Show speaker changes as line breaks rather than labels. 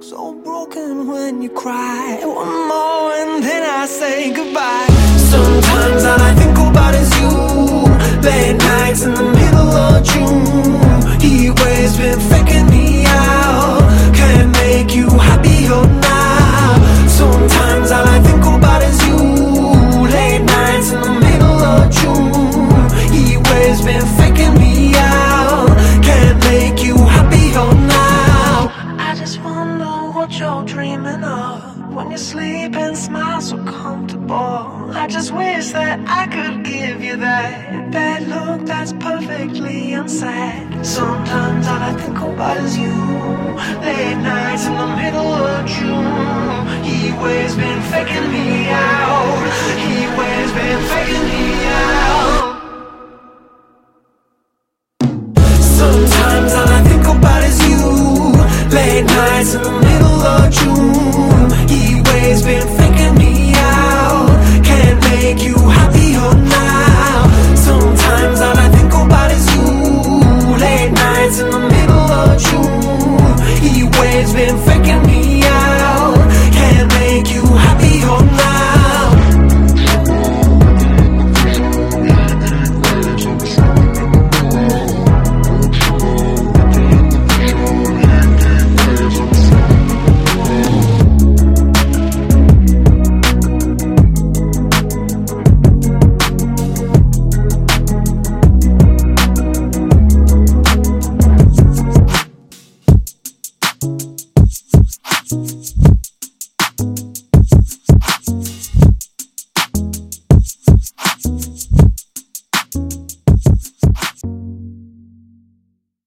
So broken when you cry. One more and then I say goodbye. Sometimes all I think about is you. Late nights in the middle of June. Heat waves been faking me out. Can't make you happier now. Sometimes all I think about is you. Late nights in the middle of June. Heat waves been faking me out. Can't make you happier now. I just wonder what you're dreaming of when you sleep and smile so comfortable. I just wish that I could give you that bad look that's perfectly unsaid. Sometimes all I think about is you. Late nights in the middle of June. Heat waves been faking me out. Heat waves been faking me out. Sometimes all I think about is you. Late nights in the middle of June.